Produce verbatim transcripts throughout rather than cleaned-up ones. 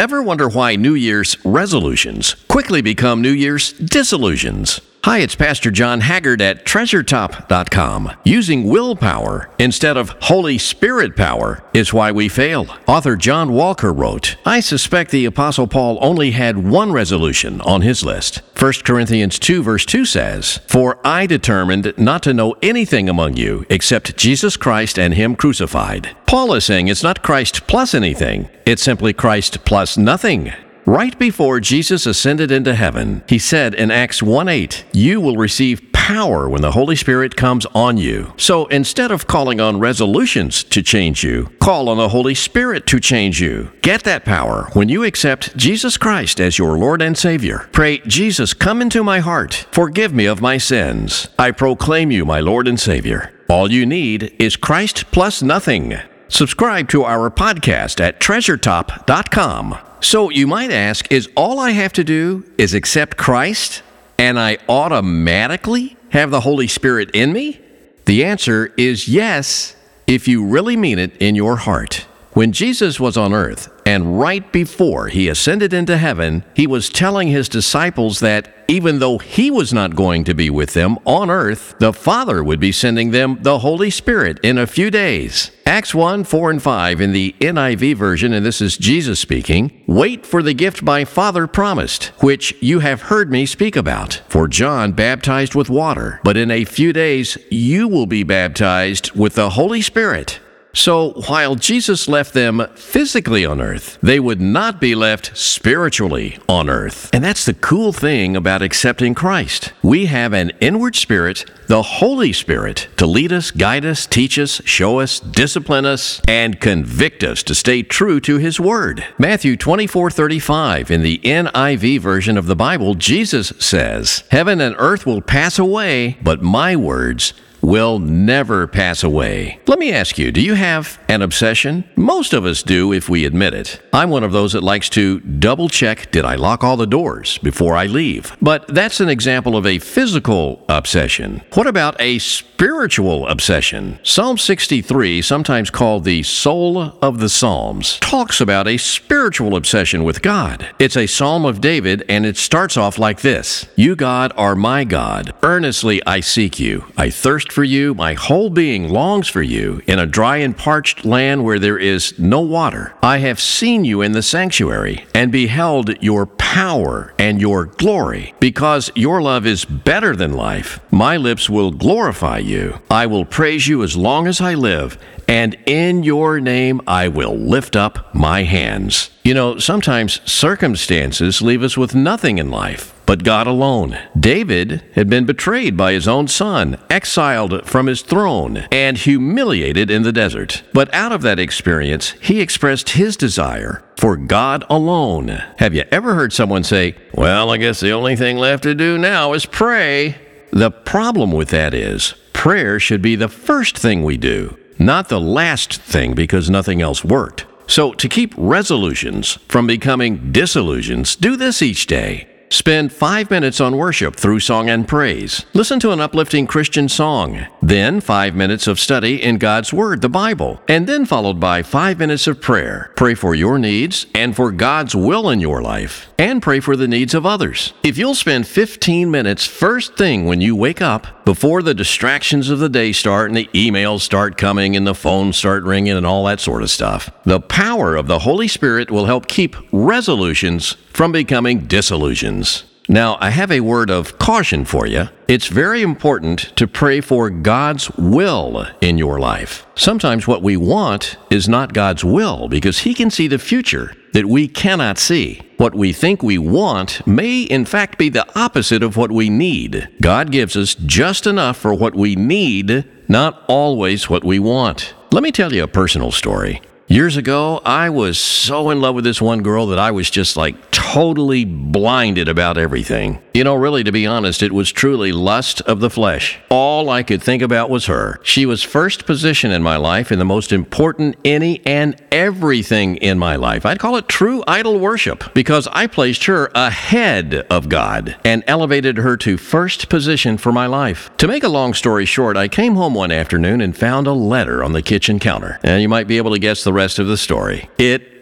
Ever wonder why New Year's resolutions quickly become New Year's disillusions? Hi, it's Pastor John Haggard at treasure top dot com. Using willpower instead of Holy Spirit power is why we fail. Author John Walker wrote, I suspect the Apostle Paul only had one resolution on his list. First Corinthians two verse two says, For I determined not to know anything among you except Jesus Christ and Him crucified. Paul is saying it's not Christ plus anything, it's simply Christ plus nothing. Right before Jesus ascended into heaven, he said in Acts one eight, You will receive power when the Holy Spirit comes on you. So instead of calling on resolutions to change you, call on the Holy Spirit to change you. Get that power when you accept Jesus Christ as your Lord and Savior. Pray, Jesus, come into my heart. Forgive me of my sins. I proclaim you my Lord and Savior. All you need is Christ plus nothing. Subscribe to our podcast at treasure top dot com. So you might ask, is all I have to do is accept Christ and I automatically have the Holy Spirit in me? The answer is yes, if you really mean it in your heart. When Jesus was on earth, and right before he ascended into heaven, he was telling his disciples that even though he was not going to be with them on earth, the Father would be sending them the Holy Spirit in a few days. Acts one, four, and five in the N I V version, and this is Jesus speaking, Wait for the gift my Father promised, which you have heard me speak about. For John baptized with water, but in a few days you will be baptized with the Holy Spirit. So while Jesus left them physically on earth, they would not be left spiritually on earth. And that's the cool thing about accepting Christ. We have an inward spirit, the Holy Spirit, to lead us, guide us, teach us, show us, discipline us, and convict us to stay true to His Word. Matthew twenty-four thirty-five in the N I V version of the Bible, Jesus says, Heaven and earth will pass away, but my words will never pass away. Let me ask you, do you have an obsession? Most of us do if we admit it. I'm one of those that likes to double check, did I lock all the doors before I leave? But that's an example of a physical obsession. What about a spiritual obsession? Psalm sixty-three, sometimes called the soul of the Psalms, talks about a spiritual obsession with God. It's a Psalm of David, and it starts off like this, You, God, are my God. Earnestly I seek you. I thirst for you. My whole being longs for you in a dry and parched land where there is no water. I have seen you in the sanctuary and beheld your power and your glory. Because your love is better than life, my lips will glorify you. I will praise you as long as I live, and in your name I will lift up my hands. You know, sometimes circumstances leave us with nothing in life but God alone. David had been betrayed by his own son, exiled from his throne, and humiliated in the desert. But out of that experience, he expressed his desire for God alone. Have you ever heard someone say, Well, I guess the only thing left to do now is pray? The problem with that is, prayer should be the first thing we do, not the last thing because nothing else worked. So to keep resolutions from becoming disillusions, do this each day. Spend five minutes on worship through song and praise. Listen to an uplifting Christian song. Then five minutes of study in God's Word, the Bible. And then followed by five minutes of prayer. Pray for your needs and for God's will in your life. And pray for the needs of others. If you'll spend fifteen minutes first thing when you wake up, before the distractions of the day start and the emails start coming and the phones start ringing and all that sort of stuff, the power of the Holy Spirit will help keep resolutions from becoming disillusions. Now, I have a word of caution for you. It's very important to pray for God's will in your life. Sometimes what we want is not God's will because He can see the future that we cannot see. What we think we want may in fact be the opposite of what we need. God gives us just enough for what we need, not always what we want. Let me tell you a personal story. Years ago, I was so in love with this one girl that I was just like totally blinded about everything. You know, really, to be honest, it was truly lust of the flesh. All I could think about was her. She was first position in my life and the most important any and everything in my life. I'd call it true idol worship because I placed her ahead of God and elevated her to first position for my life. To make a long story short, I came home one afternoon and found a letter on the kitchen counter. And you might be able to guess the rest of the story. It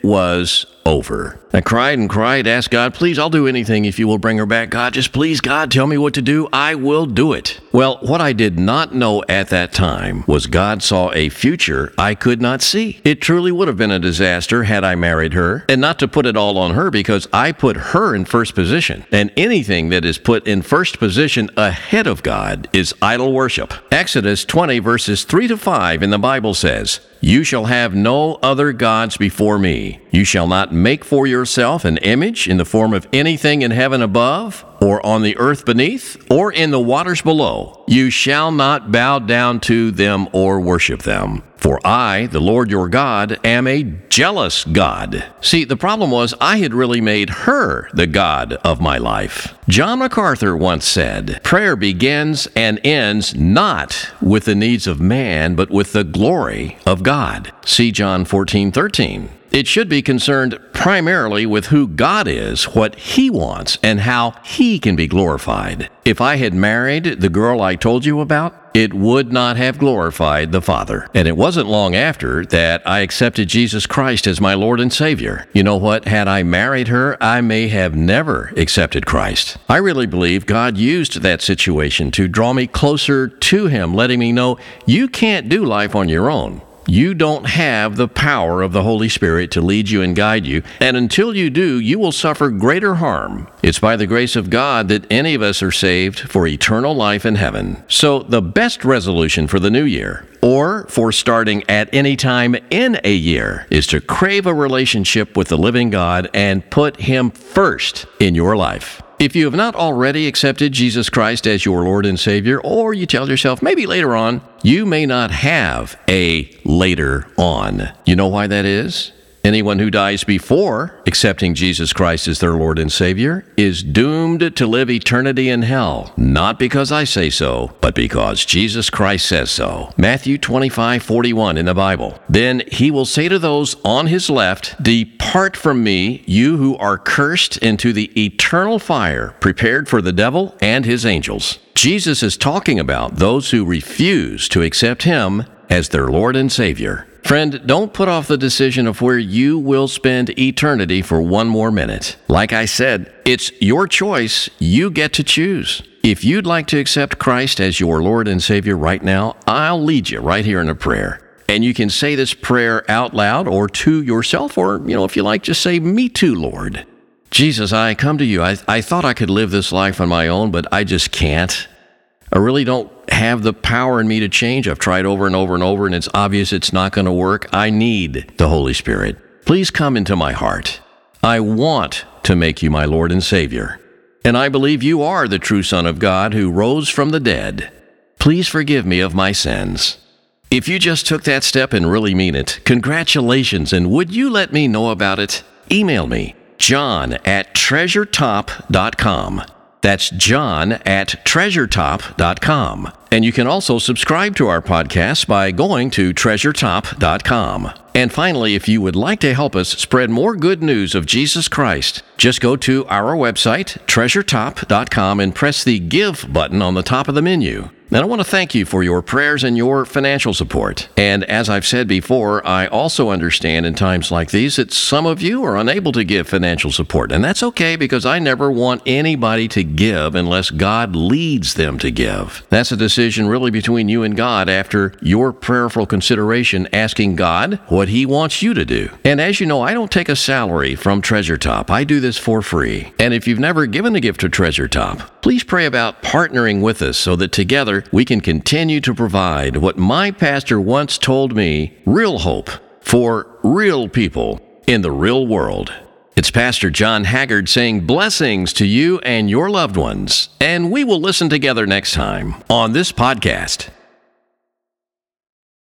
was over. I cried and cried, asked God, please, I'll do anything if you will bring her back. God, just please, God, tell me what to do. I will do it. Well, what I did not know at that time was God saw a future I could not see. It truly would have been a disaster had I married her, and not to put it all on her, because I put her in first position, and anything that is put in first position ahead of God is idol worship. Exodus twenty verses three to five in the Bible says, "You shall have no other gods before me. You shall not make for yourself an image in the form of anything in heaven above, or on the earth beneath, or in the waters below. You shall not bow down to them or worship them. For I, the Lord your God, am a jealous God." See, the problem was I had really made her the God of my life. John MacArthur once said, "Prayer begins and ends not with the needs of man, but with the glory of God." See John fourteen thirteen. It should be concerned primarily with who God is, what He wants, and how He can be glorified. If I had married the girl I told you about, it would not have glorified the Father. And it wasn't long after that I accepted Jesus Christ as my Lord and Savior. You know what? Had I married her, I may have never accepted Christ. I really believe God used that situation to draw me closer to Him, letting me know you can't do life on your own. You don't have the power of the Holy Spirit to lead you and guide you, and until you do, you will suffer greater harm. It's by the grace of God that any of us are saved for eternal life in heaven. So the best resolution for the new year, or for starting at any time in a year, is to crave a relationship with the living God and put Him first in your life. If you have not already accepted Jesus Christ as your Lord and Savior, or you tell yourself, maybe later on, you may not have a later on. You know why that is? Anyone who dies before accepting Jesus Christ as their Lord and Savior is doomed to live eternity in hell, not because I say so, but because Jesus Christ says so. Matthew twenty-five forty-one in the Bible. "Then He will say to those on His left, 'Depart from me, you who are cursed, into the eternal fire prepared for the devil and his angels.'" Jesus is talking about those who refuse to accept Him as their Lord and Savior. Friend, don't put off the decision of where you will spend eternity for one more minute. Like I said, it's your choice. You get to choose. If you'd like to accept Christ as your Lord and Savior right now, I'll lead you right here in a prayer. And you can say this prayer out loud or to yourself, or, you know, if you like, just say, "Me too, Lord." Jesus, I come to you. I, I thought I could live this life on my own, but I just can't. I really don't have the power in me to change. I've tried over and over and over, and it's obvious it's not going to work. I need the Holy Spirit. Please come into my heart. I want to make you my Lord and Savior. And I believe you are the true Son of God who rose from the dead. Please forgive me of my sins. If you just took that step and really mean it, congratulations, and would you let me know about it? Email me, john at treasure top dot com. That's John at treasure top dot com. And you can also subscribe to our podcast by going to treasure top dot com. And finally, if you would like to help us spread more good news of Jesus Christ, just go to our website, treasure top dot com, and press the Give button on the top of the menu. And I want to thank you for your prayers and your financial support. And as I've said before, I also understand in times like these that some of you are unable to give financial support. And that's okay, because I never want anybody to give unless God leads them to give. That's a decision really between you and God after your prayerful consideration, asking God what He wants you to do. And as you know, I don't take a salary from Treasure Top. I do this for free. And if you've never given a gift to Treasure Top, please pray about partnering with us so that together we can continue to provide what my pastor once told me, real hope for real people in the real world. It's Pastor John Haggard saying blessings to you and your loved ones, and we will listen together next time on this podcast.